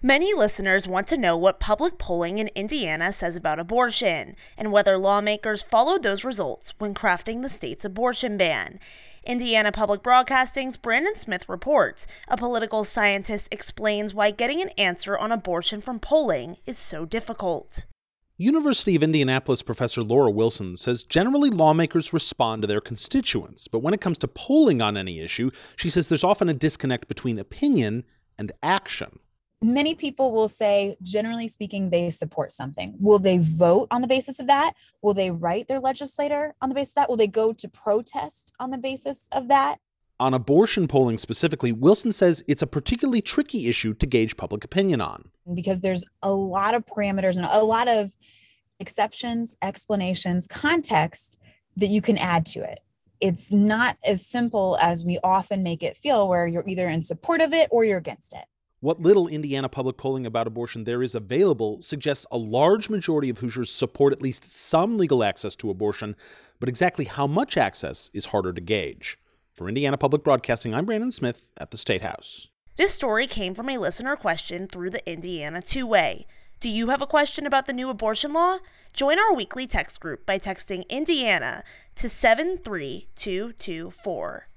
Many listeners want to know what public polling in Indiana says about abortion and whether lawmakers followed those results when crafting the state's abortion ban. Indiana Public Broadcasting's Brandon Smith reports. A political scientist explains why getting an answer on abortion from polling is so difficult. University of Indianapolis professor Laura Wilson says generally lawmakers respond to their constituents, but when it comes to polling on any issue, she says there's often a disconnect between opinion and action. Many people will say, generally speaking, they support something. Will they vote on the basis of that? Will they write their legislator on the basis of that? Will they go to protest on the basis of that? On abortion polling specifically, Wilson says it's a particularly tricky issue to gauge public opinion on. Because there's a lot of parameters and a lot of exceptions, explanations, context that you can add to it. It's not as simple as we often make it feel, where you're either in support of it or you're against it. What little Indiana public polling about abortion there is available suggests a large majority of Hoosiers support at least some legal access to abortion, but exactly how much access is harder to gauge. For Indiana Public Broadcasting, I'm Brandon Smith at the State House. This story came from a listener question through the Indiana Two-Way. Do you have a question about the new abortion law? Join our weekly text group by texting Indiana to 73224.